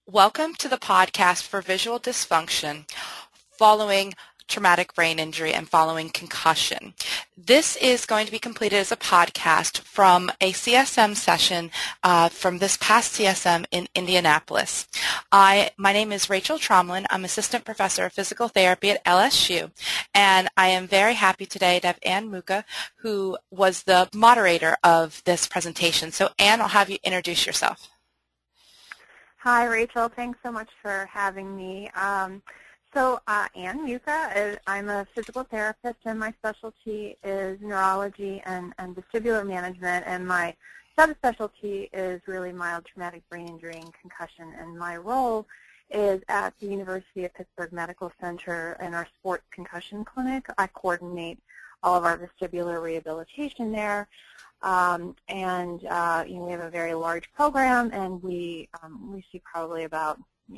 Welcome to the podcast for visual dysfunction following traumatic brain injury and following concussion. This is going to be completed as a podcast from a CSM session from this past CSM in Indianapolis. My name is Rachel Tromlin. I'm Assistant Professor of Physical Therapy at LSU, and I am very happy today to have Ann Muka, who was the moderator of this presentation. So Ann, I'll have you introduce yourself. Hi, Rachel. Thanks so much for having me. Ann Muka, I'm a physical therapist, and my specialty is neurology and vestibular management, and my subspecialty is really mild traumatic brain injury and concussion, and my role is at the University of Pittsburgh Medical Center in our sports concussion clinic. I coordinate all of our vestibular rehabilitation there. We have a very large program, and we see probably about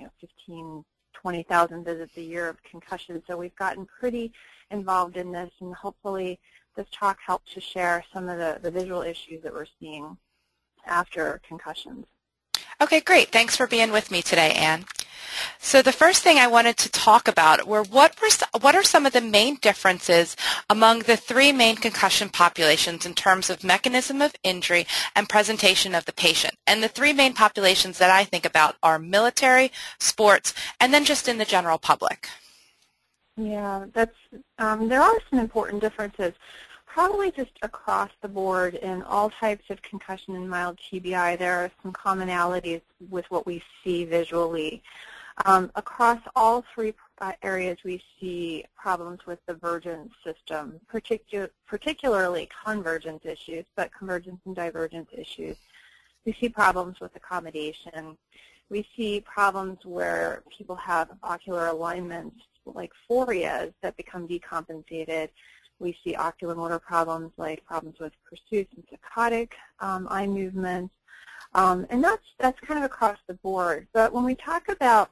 20,000 visits a year of concussion. So we've gotten pretty involved in this, and hopefully this talk helps to share some of the visual issues that we're seeing after concussions. Okay, great. Thanks for being with me today, Ann. So the first thing I wanted to talk about were what are some of the main differences among the three main concussion populations in terms of mechanism of injury and presentation of the patient. And the three main populations that I think about are military, sports, and then just in the general public. Yeah, there are some important differences. Probably just across the board in all types of concussion and mild TBI, there are some commonalities with what we see visually. Across all three areas, we see problems with the Vergence system, particularly convergence issues, but convergence and divergence issues. We see problems with accommodation. We see problems where people have ocular alignments like phorias that become decompensated. We see oculomotor problems like problems with pursuits and saccadic eye movements, and that's kind of across the board. But when we talk about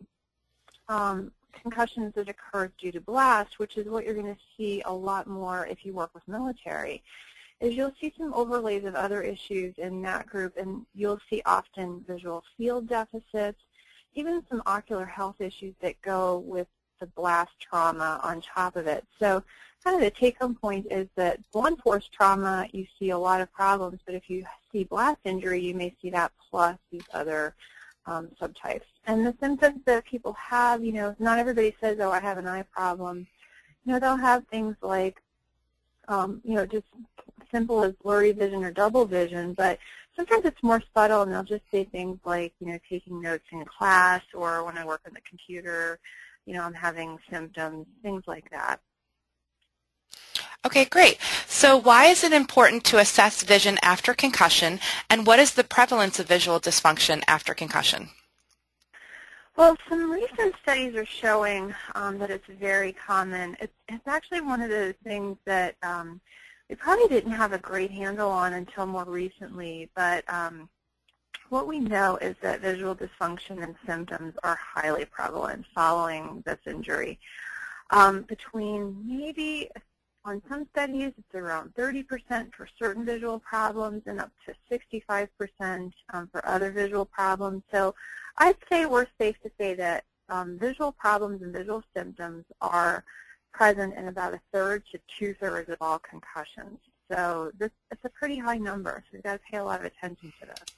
concussions that occur due to blast, which is what you're going to see a lot more if you work with military, is you'll see some overlays of other issues in that group, and you'll see often visual field deficits, even some ocular health issues that go with the blast trauma on top of it. So kind of the take-home point is that blunt force trauma, you see a lot of problems, but if you see blast injury, you may see that plus these other subtypes. And the symptoms that people have, not everybody says, oh, I have an eye problem. They'll have things like, just simple as blurry vision or double vision, but sometimes it's more subtle, and they'll just say things like, taking notes in class, or when I work on the computer, I'm having symptoms, things like that. Okay, great. So why is it important to assess vision after concussion, and what is the prevalence of visual dysfunction after concussion? Well, some recent studies are showing that it's very common. It's actually one of those things that we probably didn't have a great handle on until more recently, but what we know is that visual dysfunction and symptoms are highly prevalent following this injury. Between maybe, on some studies, it's around 30% for certain visual problems and up to 65% for other visual problems. So I'd say we're safe to say that visual problems and visual symptoms are present in about 1/3 to 2/3 of all concussions. So it's a pretty high number, so we've got to pay a lot of attention to this.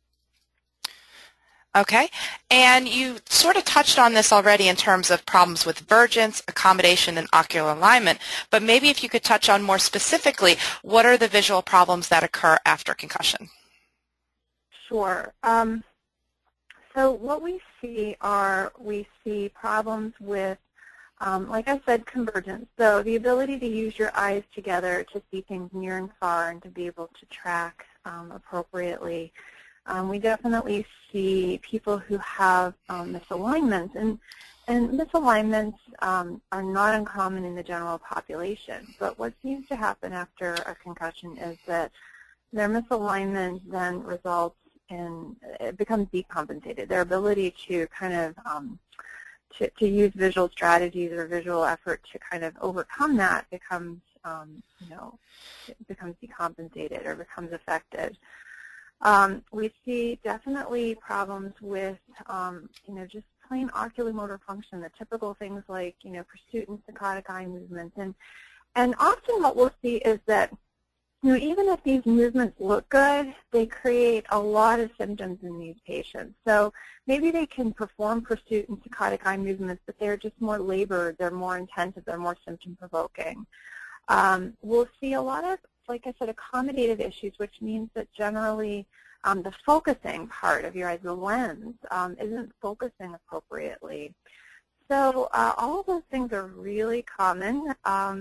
Okay, and you sort of touched on this already in terms of problems with vergence, accommodation, and ocular alignment, but maybe if you could touch on more specifically, what are the visual problems that occur after concussion? Sure. So what we see problems with, like I said, convergence. So the ability to use your eyes together to see things near and far and to be able to track appropriately. We definitely see people who have misalignments, and misalignments are not uncommon in the general population. But what seems to happen after a concussion is that their misalignment then results in, it becomes decompensated. Their ability to kind of to use visual strategies or visual effort to kind of overcome that becomes, it becomes decompensated or becomes affected. We see definitely problems with, just plain oculomotor function, the typical things like, pursuit and saccadic eye movements. And often what we'll see is that, even if these movements look good, they create a lot of symptoms in these patients. So maybe they can perform pursuit and saccadic eye movements, but they're just more labored, they're more intensive, they're more symptom-provoking. We'll see a lot of, like I said, accommodative issues, which means that generally the focusing part of your eyes, the lens, isn't focusing appropriately. So all of those things are really common,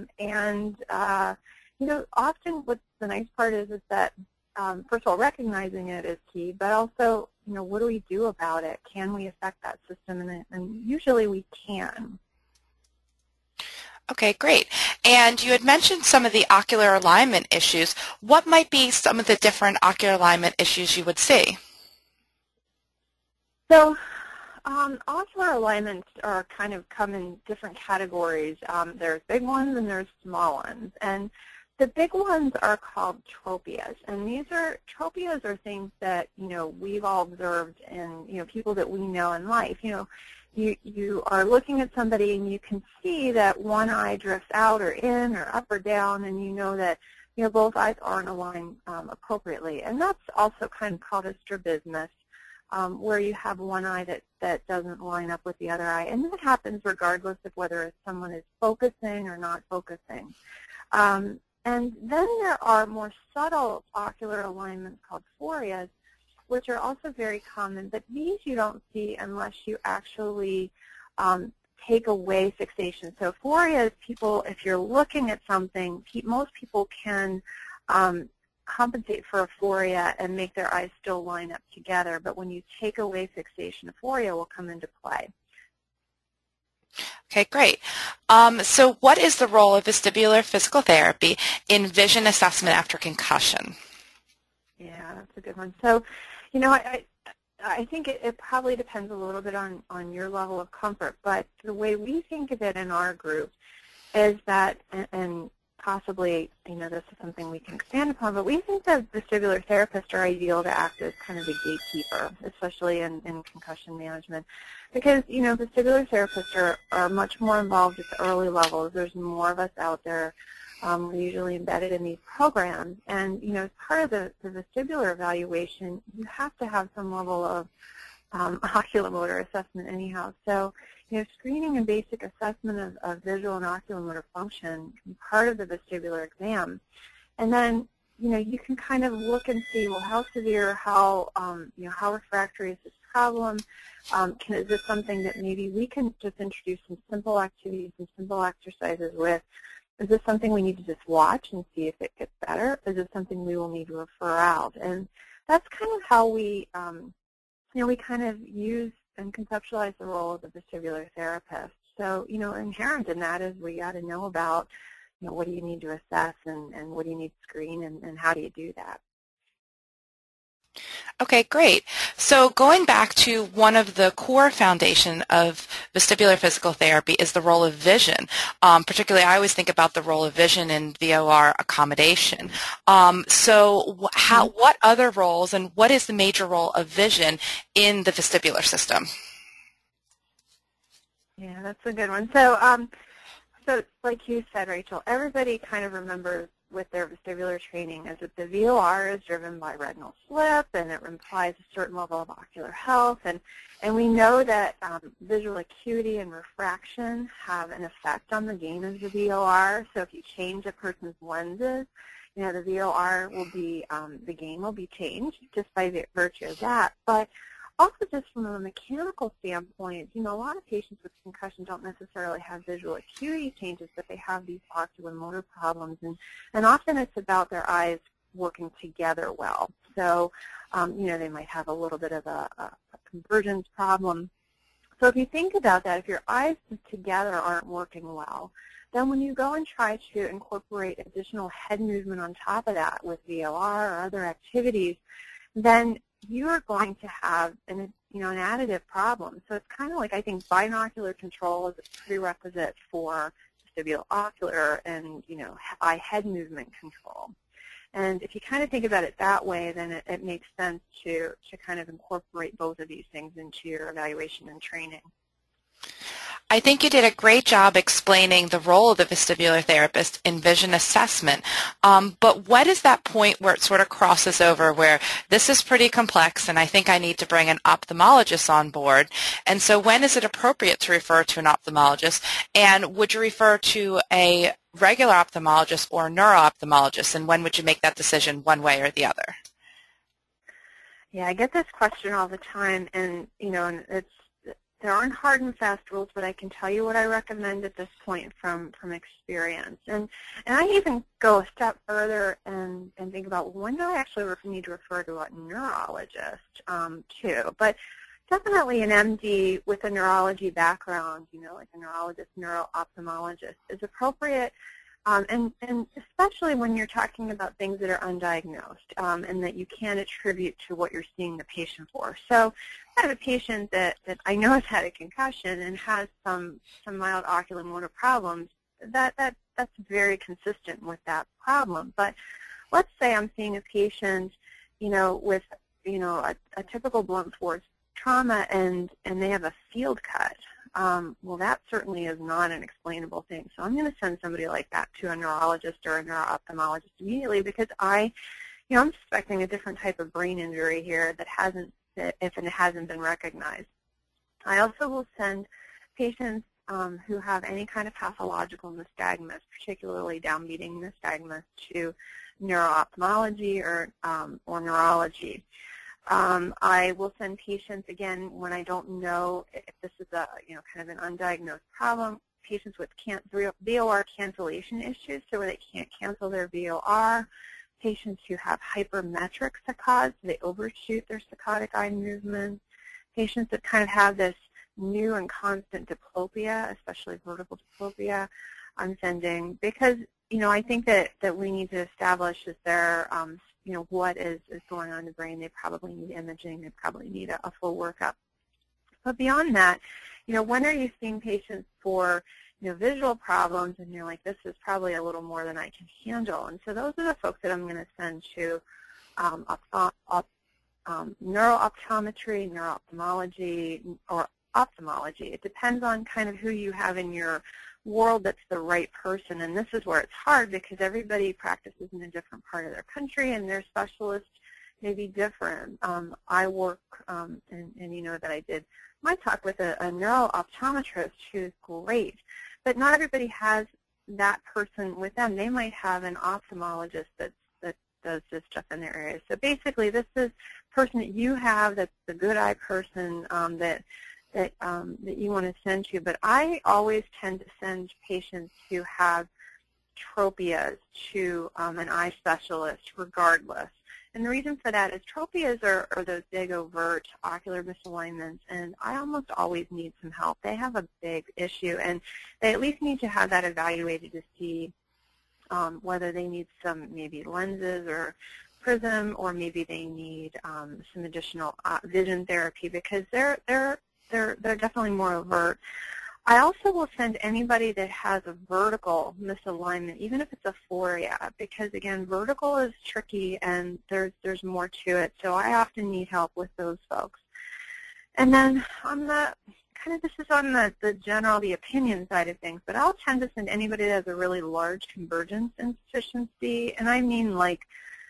often what's the nice part is that, first of all, recognizing it is key, but also, what do we do about it? Can we affect that system? And usually we can. Okay, great. And you had mentioned some of the ocular alignment issues. What might be some of the different ocular alignment issues you would see? So ocular alignments are kind of come in different categories. There's big ones and there's small ones. And the big ones are called tropias, and tropias are things that we've all observed in people that we know in life. You are looking at somebody and you can see that one eye drifts out or in or up or down, and you know that both eyes aren't aligned appropriately, and that's also kind of called a strabismus, where you have one eye that doesn't line up with the other eye, and that happens regardless of whether someone is focusing or not focusing. And then there are more subtle ocular alignments called phorias, which are also very common, but these you don't see unless you actually take away fixation. So phorias, if you're looking at something, most people can compensate for a phoria and make their eyes still line up together, but when you take away fixation, a phoria will come into play. Okay, great. So what is the role of vestibular physical therapy in vision assessment after concussion? Yeah, that's a good one. So, I think it probably depends a little bit on your level of comfort, but the way we think of it in our group is that, and possibly, this is something we can expand upon, but we think that vestibular therapists are ideal to act as kind of a gatekeeper, especially in concussion management, because, vestibular therapists are much more involved at the early levels. There's more of us out there. We're usually embedded in these programs, and, as part of the vestibular evaluation, you have to have some level of oculomotor assessment anyhow. So, screening and basic assessment of visual and oculomotor function can be part of the vestibular exam. And then, you can kind of look and see, well, how severe, how refractory is this problem? Is this something that maybe we can just introduce some simple activities and simple exercises with? Is this something we need to just watch and see if it gets better? Is this something we will need to refer out? And that's kind of how we, we kind of use and conceptualize the role of the vestibular therapist. So, inherent in that is we got to know about, what do you need to assess and what do you need to screen and how do you do that? Okay, great. So going back to one of the core foundation of vestibular physical therapy is the role of vision. Particularly, I always think about the role of vision in VOR accommodation. What other roles and what is the major role of vision in the vestibular system? Yeah, that's a good one. So, like you said, Rachel, everybody kind of remembers with their vestibular training is that the VOR is driven by retinal slip, and it implies a certain level of ocular health, and we know that visual acuity and refraction have an effect on the gain of the VOR. So if you change a person's lenses, the VOR will be, the gain will be changed just by virtue of that. But also just from a mechanical standpoint, a lot of patients with concussion don't necessarily have visual acuity changes, but they have these oculomotor problems, and often it's about their eyes working together well. So, they might have a little bit of a convergence problem. So if you think about that, if your eyes together aren't working well, then when you go and try to incorporate additional head movement on top of that with VOR or other activities, then you are going to have an additive problem. So it's kind of like, I think binocular control is a prerequisite for vestibular ocular and, eye head movement control. And if you kind of think about it that way, then it makes sense to kind of incorporate both of these things into your evaluation and training. I think you did a great job explaining the role of the vestibular therapist in vision assessment. But what is that point where it sort of crosses over where this is pretty complex and I think I need to bring an ophthalmologist on board? And so when is it appropriate to refer to an ophthalmologist? And would you refer to a regular ophthalmologist or a neuro-ophthalmologist? And when would you make that decision one way or the other? Yeah, I get this question all the time, and there aren't hard and fast rules, but I can tell you what I recommend at this point from experience. And I even go a step further and think about when do I actually need to refer to a neurologist too. But definitely an MD with a neurology background, like a neurologist, neuro-ophthalmologist is appropriate. And especially when you're talking about things that are undiagnosed and that you can't attribute to what you're seeing the patient for. So I have a patient that I know has had a concussion and has some mild oculomotor problems. That's very consistent with that problem. But let's say I'm seeing a patient, with a typical blunt force trauma and they have a field cut. Well, that certainly is not an explainable thing. So I'm going to send somebody like that to a neurologist or a neuro-ophthalmologist immediately because I'm suspecting a different type of brain injury here that hasn't been recognized. I also will send patients who have any kind of pathological nystagmus, particularly downbeating nystagmus, to neuro-ophthalmology or neurology. I will send patients, again, when I don't know if this is a, kind of an undiagnosed problem, patients with VOR cancellation issues, so where they can't cancel their VOR, patients who have hypermetric saccades, so they overshoot their saccadic eye movements, patients that kind of have this new and constant diplopia, especially vertical diplopia, I'm sending, because, I think that we need to establish is there what is going on in the brain. They probably need imaging. They probably need a full workup. But beyond that, when are you seeing patients for, visual problems and you're like, this is probably a little more than I can handle. And so those are the folks that I'm going to send to neuro-optometry, neuro-ophthalmology, or ophthalmology. It depends on kind of who you have in your world that's the right person, and this is where it's hard because everybody practices in a different part of their country and their specialists may be different. I work, and you know that I did my talk with a neuro-optometrist who's great, but not everybody has that person with them. They might have an ophthalmologist that does this stuff in their area. So basically this is a person that you have that's the good eye person that you want to send to. But I always tend to send patients who have tropias to an eye specialist regardless. And the reason for that is tropias are those big overt ocular misalignments, and I almost always need some help. They have a big issue, and they at least need to have that evaluated to see whether they need some maybe lenses or prism, or maybe they need some additional vision therapy because they're definitely more overt. I also will send anybody that has a vertical misalignment, even if it's a phoria, because again, vertical is tricky and there's more to it. So I often need help with those folks. And then on the this is on the opinion side of things, but I'll tend to send anybody that has a really large convergence insufficiency, and I mean like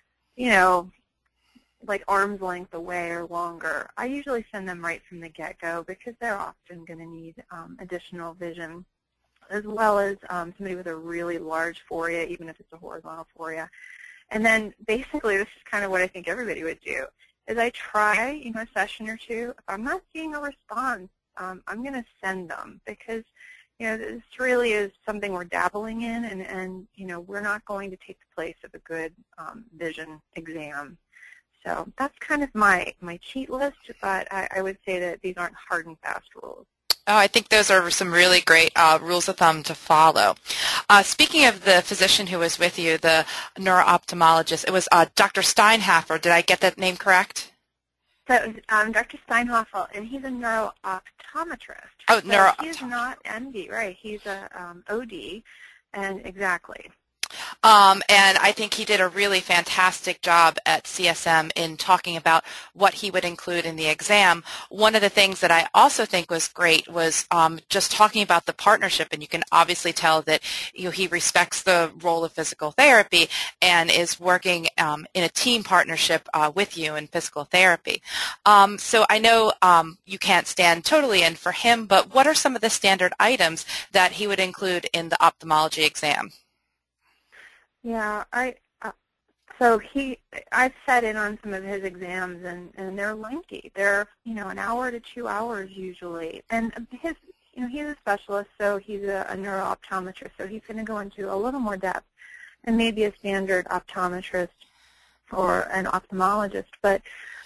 arm's length away or longer. I usually send them right from the get-go because they're often going to need additional vision, as well as somebody with a really large phoria, even if it's a horizontal phoria. And then basically this is kind of what I think everybody would do, is I try a session or two. If I'm not seeing a response, I'm going to send them because this really is something we're dabbling in, and we're not going to take the place of a good vision exam. So that's kind of my cheat list, but I would say that these aren't hard and fast rules. Oh, I think those are some really great rules of thumb to follow. Speaking of the physician who was with you, the neuro-ophthalmologist, it was Dr. Steinhofer. Did I get that name correct? So Dr. Steinhofer, and he's a neuro-optometrist. Oh, so he's not MD, right? He's a OD, and exactly. And I think he did a really fantastic job at CSM in talking about what he would include in the exam. One of the things that I also think was great was just talking about the partnership, and you can obviously tell that he respects the role of physical therapy and is working in a team partnership with you in physical therapy. So I know you can't stand totally in for him, but what are some of the standard items that he would include in the ophthalmology exam? Yeah, I've sat in on some of his exams, and they're lengthy. They're, an hour to 2 hours usually. And he's a specialist, so he's a neuro-optometrist, so he's going to go into a little more depth than maybe a standard optometrist or an ophthalmologist. But,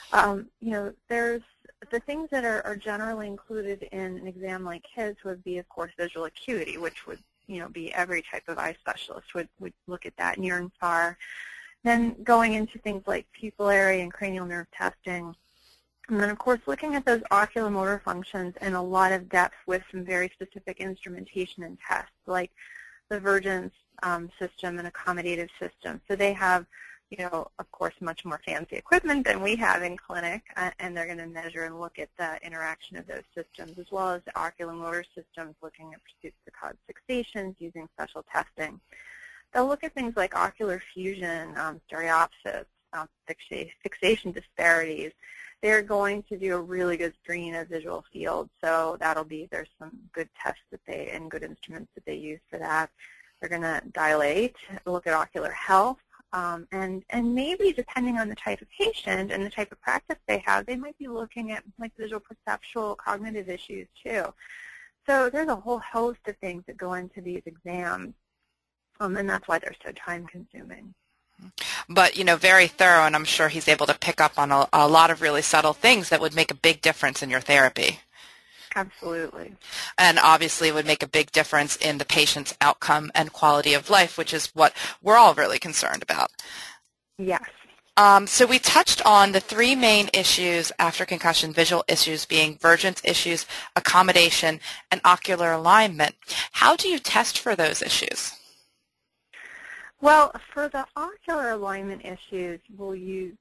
there's the things that are generally included in an exam like his would be, of course, visual acuity, which would be every type of eye specialist would look at that, near and far. Then going into things like pupillary and cranial nerve testing. And then, of course, looking at those oculomotor functions in a lot of depth with some very specific instrumentation and tests, like the Vergence system and accommodative system. So they have, of course, much more fancy equipment than we have in clinic, and they're going to measure and look at the interaction of those systems, as well as the oculomotor systems, looking at pursuits to cause fixations using special testing. They'll look at things like ocular fusion, stereopsis, fixation disparities. They're going to do a really good screen of visual field, so there's some good tests and good instruments that they use for that. They're going to dilate, look at ocular health, and maybe depending on the type of patient and the type of practice they have, they might be looking at like visual perceptual cognitive issues too. So there's a whole host of things that go into these exams, and that's why they're so time consuming. But, very thorough, and I'm sure he's able to pick up on a lot of really subtle things that would make a big difference in your therapy. Absolutely. And obviously would make a big difference in the patient's outcome and quality of life, which is what we're all really concerned about. Yes. So we touched on the three main issues after concussion, visual issues being Vergence issues, accommodation, and ocular alignment. How do you test for those issues? Well, for the ocular alignment issues, we'll use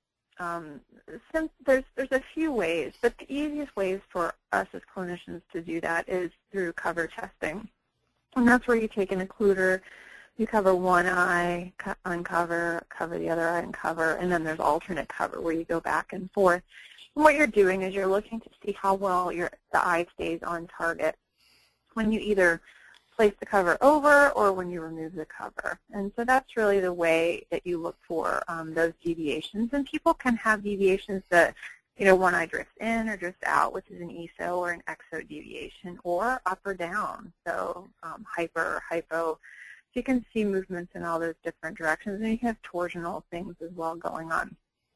there's a few ways, but the easiest ways for us as clinicians to do that is through cover testing. And that's where you take an occluder, you cover one eye, uncover, cover the other eye, uncover, and then there's alternate cover where you go back and forth. And what you're doing is you're looking to see how well the eye stays on target when you either place the cover over or when you remove the cover. And so that's really the way that you look for those deviations. And people can have deviations that, one eye drifts in or drifts out, which is an ESO or an exo deviation, or up or down, so hyper or hypo. So you can see movements in all those different directions, and you can have torsional things as well going on.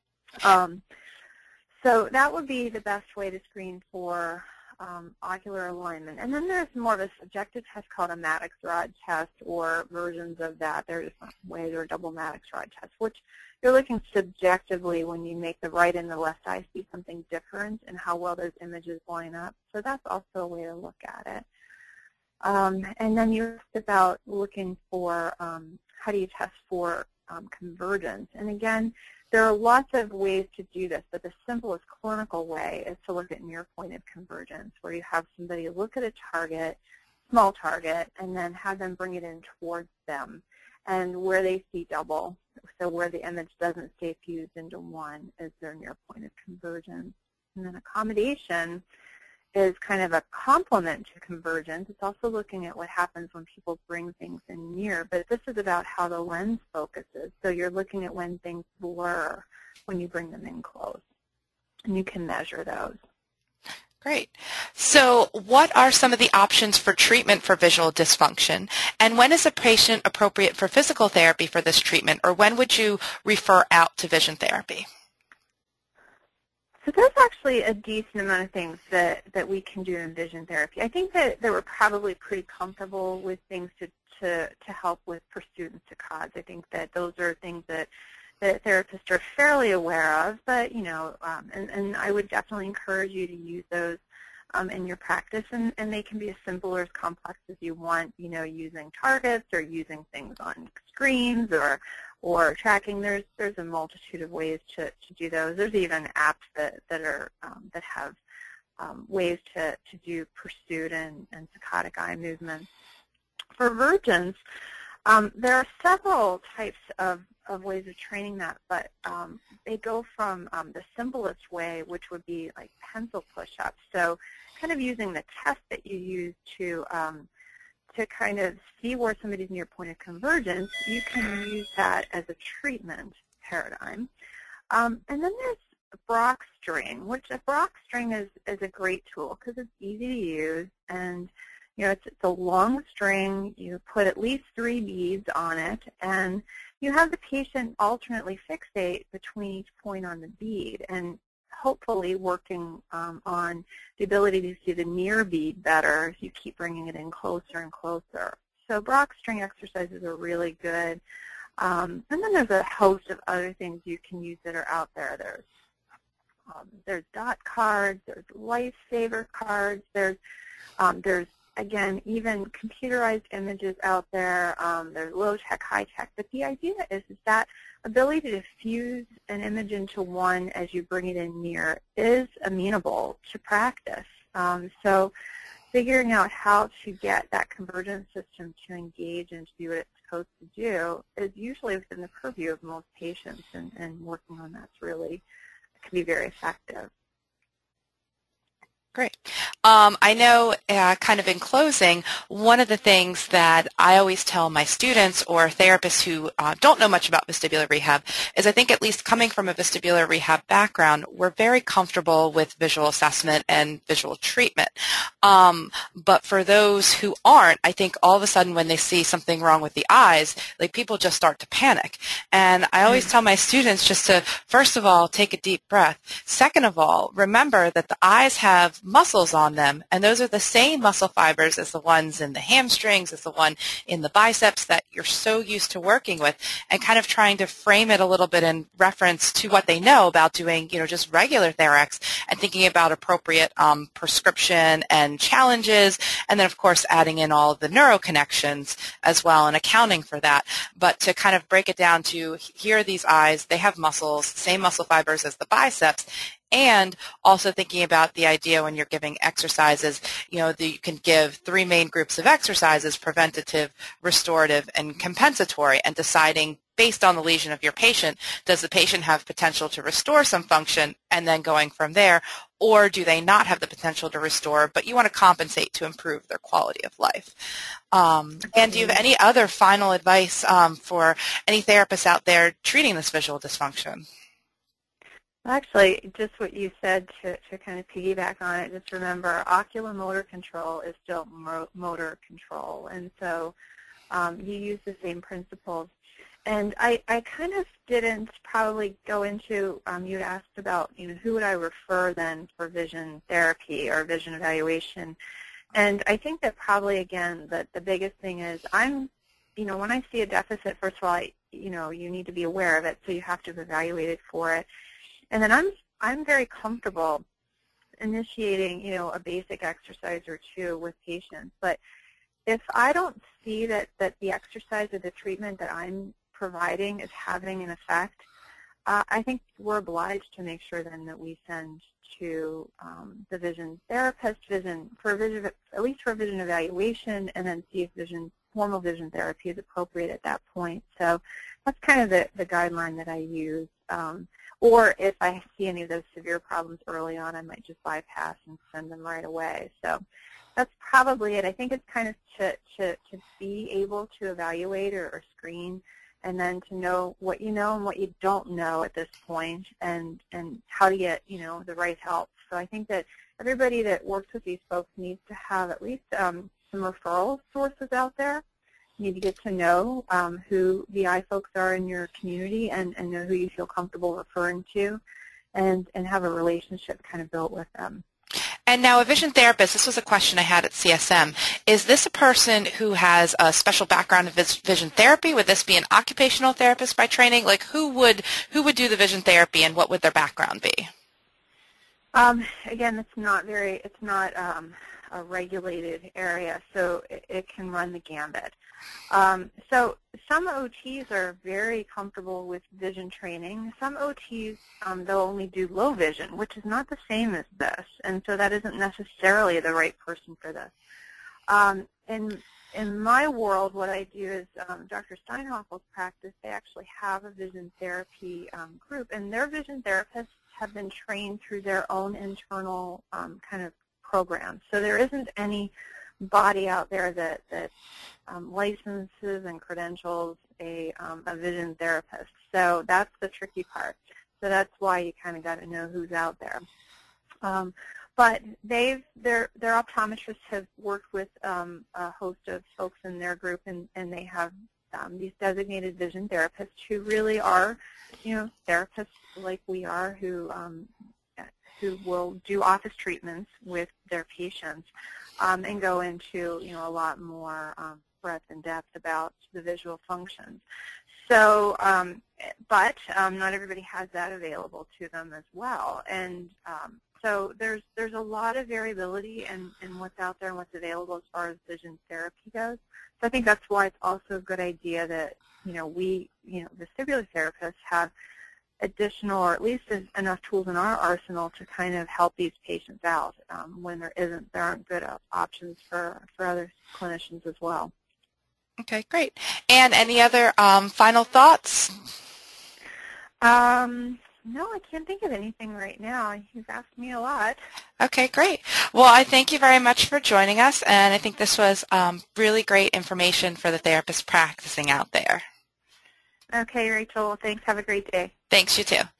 So that would be the best way to screen for ocular alignment. And then there's more of a subjective test called a Maddox rod test, or versions of that. There are different ways, or a double Maddox rod test, which you're looking subjectively when you make the right and the left eye see something different and how well those images line up. So that's also a way to look at it. And then you asked about looking for how do you test for convergence. And again, there are lots of ways to do this, but the simplest clinical way is to look at near point of convergence, where you have somebody look at a target, small target, and then have them bring it in towards them, and where they see double, so where the image doesn't stay fused into one, is their near point of convergence. And then accommodation is kind of a complement to convergence. It's also looking at what happens when people bring things in near, but this is about how the lens focuses. So you're looking at when things blur when you bring them in close, and you can measure those. Great. So what are some of the options for treatment for visual dysfunction, and when is a patient appropriate for physical therapy for this treatment, or when would you refer out to vision therapy? So there's actually a decent amount of things that we can do in vision therapy. I think that we're probably pretty comfortable with things to help with pursuit and saccades. I think that those are things that therapists are fairly aware of, but, and I would definitely encourage you to use those in your practice, and they can be as simple or as complex as you want, using targets or using things on screens or tracking. There's a multitude of ways to do those. There's even apps that have ways to do pursuit and saccadic eye movements. For Virgins, there are several types of ways of training that, but they go from the simplest way, which would be like pencil push-ups. So kind of using the test that you use to kind of see where somebody's near point of convergence, you can use that as a treatment paradigm. And then there's Brock string, which a Brock string is a great tool because it's easy to use, and it's a long string. You put at least 3 beads on it, and you have the patient alternately fixate between each point on the bead, and hopefully working on the ability to see the near bead better as you keep bringing it in closer and closer. So Brock string exercises are really good. And then there's a host of other things you can use that are out there. There's dot cards, there's lifesaver cards, there's again, even computerized images out there. There's low-tech, high-tech. But the idea is that ability to fuse an image into one as you bring it in near is amenable to practice. So figuring out how to get that convergence system to engage and to do what it's supposed to do is usually within the purview of most patients, and working on that's really can be very effective. Great. I know kind of in closing, one of the things that I always tell my students or therapists who don't know much about vestibular rehab is I think at least coming from a vestibular rehab background, we're very comfortable with visual assessment and visual treatment. But for those who aren't, I think all of a sudden when they see something wrong with the eyes, like people just start to panic. And I always tell my students just to, first of all, take a deep breath. Second of all, remember that the eyes have muscles on them, and those are the same muscle fibers as the ones in the hamstrings, as the one in the biceps that you're so used to working with, and kind of trying to frame it a little bit in reference to what they know about doing, just regular Therax, and thinking about appropriate prescription and challenges, and then of course adding in all of the neuroconnections as well and accounting for that. But to kind of break it down to, here are these eyes, they have muscles, same muscle fibers as the biceps, and also thinking about the idea when you're giving exercises, that you can give 3 main groups of exercises: preventative, restorative, and compensatory, and deciding based on the lesion of your patient, does the patient have potential to restore some function, and then going from there, or do they not have the potential to restore, but you want to compensate to improve their quality of life? And do you have any other final advice for any therapists out there treating this visual dysfunction? Actually, just what you said, to kind of piggyback on it, just remember oculomotor control is still motor control. And so you use the same principles. And I kind of didn't probably go into, you had asked about, who would I refer then for vision therapy or vision evaluation. And I think that probably, again, the biggest thing is when I see a deficit, first of all, you need to be aware of it, so you have to evaluate it for it. And then I'm very comfortable initiating, a basic exercise or 2 with patients. But if I don't see that the exercise or the treatment that I'm providing is having an effect, I think we're obliged to make sure then that we send to the vision therapist, at least for vision evaluation, and then see if formal vision therapy is appropriate at that point. So that's kind of the guideline that I use. Or if I see any of those severe problems early on, I might just bypass and send them right away. So that's probably it. I think it's kind of to be able to evaluate or screen, and then to know what you know and what you don't know at this point, and how to get the right help. So I think that everybody that works with these folks needs to have at least some referral sources out there. You need to get to know who the eye folks are in your community, and know who you feel comfortable referring to, and have a relationship kind of built with them. And now a vision therapist, this was a question I had at CSM. Is this a person who has a special background in vision therapy? Would this be an occupational therapist by training? Like who would do the vision therapy, and what would their background be? Again, it's not a regulated area, so it can run the gambit. So some OTs are very comfortable with vision training. Some OTs, they'll only do low vision, which is not the same as this, and so that isn't necessarily the right person for this. In my world, what I do is Dr. Steinhoffel's practice, they actually have a vision therapy group, and their vision therapists have been trained through their own internal kind of programs. So there isn't any body out there that licenses and credentials a vision therapist. So that's the tricky part. So that's why you kind of got to know who's out there. But their optometrists have worked with a host of folks in their group, and they have these designated vision therapists who really are, therapists like we are, who will do office treatments with their patients and go into, a lot more breadth and depth about the visual functions. So, but not everybody has that available to them as well, and so there's a lot of variability in what's out there and what's available as far as vision therapy goes. So I think that's why it's also a good idea that we, vestibular therapists have additional, or at least enough tools in our arsenal to kind of help these patients out when there aren't good options for other clinicians as well. Okay, great. And any other final thoughts? No, I can't think of anything right now. You've asked me a lot. Okay, great. Well, I thank you very much for joining us, and I think this was really great information for the therapists practicing out there. Okay, Rachel. Thanks. Have a great day. Thanks, you too.